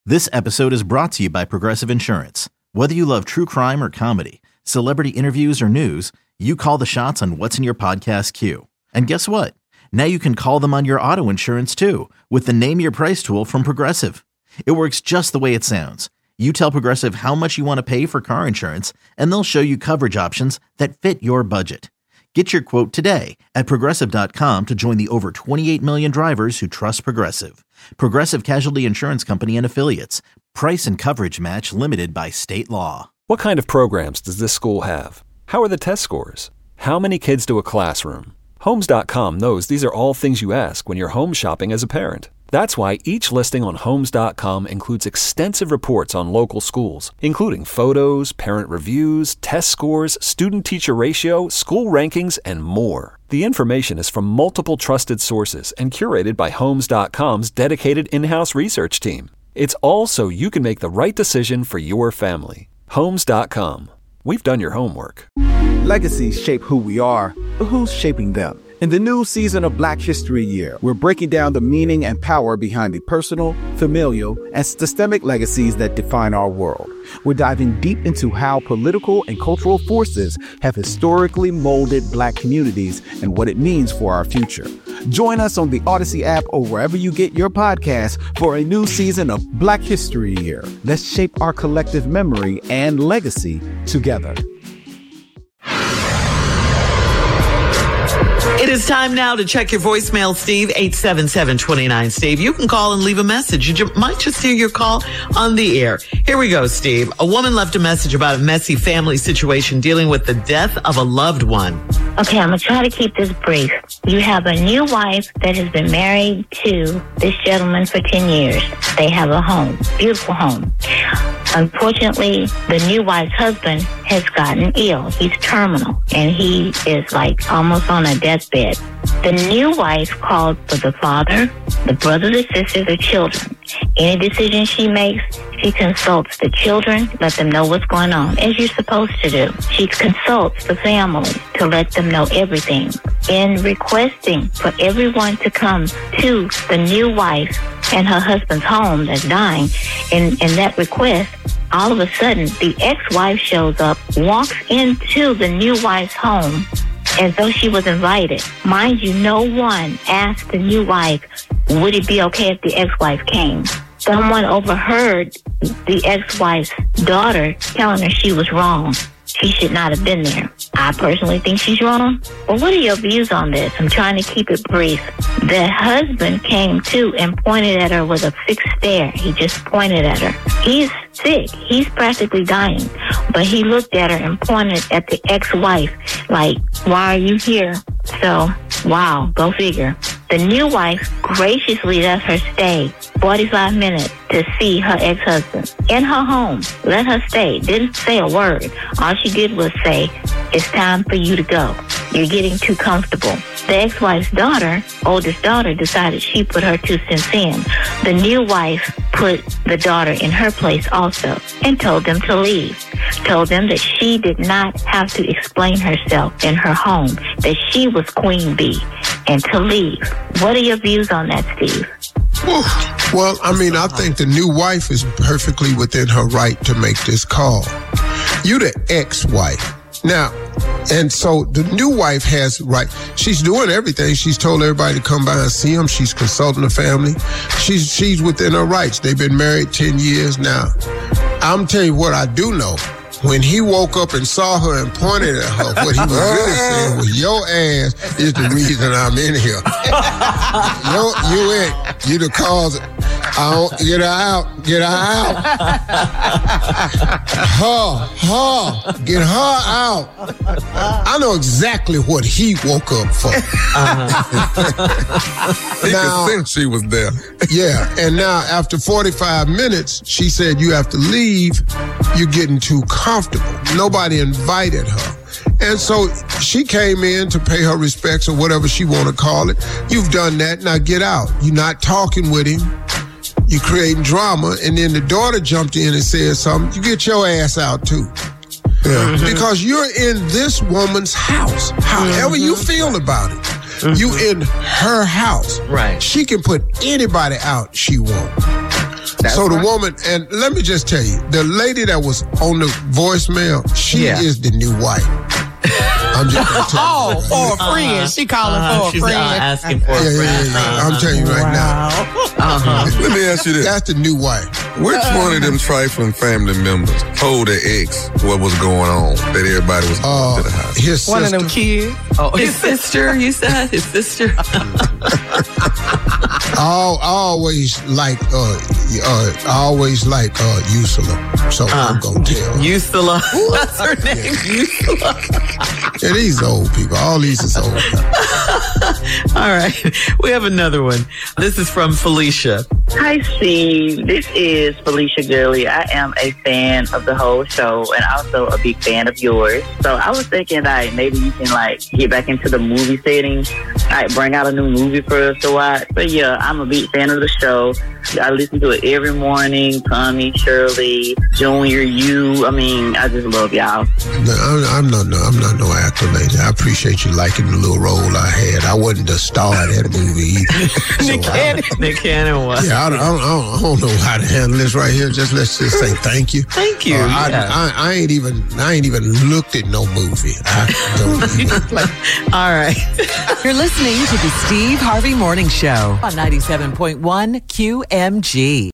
This episode is brought to you by Progressive Insurance. Whether you love true crime or comedy, celebrity interviews or news, you call the shots on what's in your podcast queue. And guess what? Now you can call them on your auto insurance too with the Name Your Price tool from Progressive. It works just the way it sounds. You tell Progressive how much you want to pay for car insurance, and they'll show you coverage options that fit your budget. Get your quote today at Progressive.com to join the over 28 million drivers who trust Progressive. Progressive Casualty Insurance Company and Affiliates. Price and coverage match limited by state law. What kind of programs does this school have? How are the test scores? How many kids do a classroom? Homes.com knows these are all things you ask when you're home shopping as a parent. That's why each listing on Homes.com includes extensive reports on local schools, including photos, parent reviews, test scores, student-teacher ratio, school rankings, and more. The information is from multiple trusted sources and curated by Homes.com's dedicated in-house research team. It's all so you can make the right decision for your family. Homes.com. We've done your homework. Legacies shape who we are, but who's shaping them? In the new season of Black History Year, we're breaking down the meaning and power behind the personal, familial, and systemic legacies that define our world. We're diving deep into how political and cultural forces have historically molded Black communities and what it means for our future. Join us on the Odyssey app or wherever you get your podcasts for a new season of Black History Year. Let's shape our collective memory and legacy together. It is time now to check your voicemail, Steve, 877-29 Steve. You can call and leave a message. You might just hear your call on the air. Here we go, Steve. A woman left a message about a messy family situation dealing with the death of a loved one. Okay, I'm going to try to keep this brief. You have a new wife that has been married to this gentleman for 10 years. They have a home, beautiful home. Unfortunately, the new wife's husband has gotten ill. He's terminal, and he is like almost on a deathbed. The new wife called for the father, the brothers and sisters, the children. Any decision she makes, she consults the children, let them know what's going on, as you're supposed to do. She consults the family to let them know everything. In requesting for everyone to come to the new wife and her husband's home that's dying, in that request, all of a sudden, the ex-wife shows up, walks into the new wife's home as though she was invited. Mind you, no one asked the new wife, would it be okay if the ex-wife came? Someone overheard the ex-wife's daughter telling her she was wrong. She should not have been there. I personally think she's wrong. Well, what are your views on this? I'm trying to keep it brief. The husband came to and pointed at her with a fixed stare. He just pointed at her. He's sick. He's practically dying. But he looked at her and pointed at the ex-wife like, why are you here? So, wow, go figure. The new wife graciously let her stay 45 minutes to see her ex-husband in her home. Let her stay. Didn't say a word. All she did was say, it's time for you to go. You're getting too comfortable. The ex-wife's daughter, oldest daughter, decided she put her 2 cents in. The new wife put the daughter in her place also and told them to leave. Told them that she did not have to explain herself in her home, that she was Queen Bee, and to leave. What are your views on that, Steve? Well, I mean, I think the new wife is perfectly within her right to make this call. You the ex-wife. Now, and so the new wife has right. She's doing everything. She's told everybody to come by and see him. She's consulting the family. She's within her rights. They've been married 10 years now. I'm telling you what I do know. When he woke up and saw her and pointed at her, what he was really saying was, your ass is the reason I'm in here. You the cause. Get her out. Get her out. Get her out. I know exactly what he woke up for. He could sense she was there. Yeah, and now after 45 minutes, she said, you have to leave. You're getting too comfortable. Nobody invited her. And so she came in to pay her respects or whatever she want to call it. You've done that. Now get out. You're not talking with him. You're creating drama. And then the daughter jumped in and said something. You get your ass out too. Yeah. Mm-hmm. Because you're in this woman's house. However you feel about it. You in her house. Right. She can put anybody out she wants. So the woman, and let me just tell you, the lady that was on the voicemail, she is the new wife. I'm just gonna tell you. For a friend. She calling for a She's friend. asking for a friend. Yeah. I'm telling you right now. Let me ask you this. That's the new wife. Which one of them trifling family members told their ex what was going on, that everybody was going to the house? His sister. One of them kids. Oh, his sister, you said? His sister? I always like Ursula. So I'm gonna tell her. Ursula. That's her name, Ursula. Yeah, these old people. All these is old people. All right. We have another one. This is from Felicia. Hi, Steve. This is Felicia Gurley. I am a fan of the whole show and also a big fan of yours. So I was thinking like maybe you can like get back into the movie setting, like bring out a new movie for us to watch. But yeah, I'm a big fan of the show. I listen to it every morning. Tommy, Shirley, Junior, you. I mean, I just love y'all. No, I'm not no actor, lady. I appreciate you liking the little role I had. I wasn't the star of that movie either. Nick Cannon was. Yeah, I don't know how to handle this right here. Let's just say thank you. Thank you. I ain't even looked at no movie. I don't even. All right. You're listening to the Steve Harvey Morning Show on 97.1 QMG.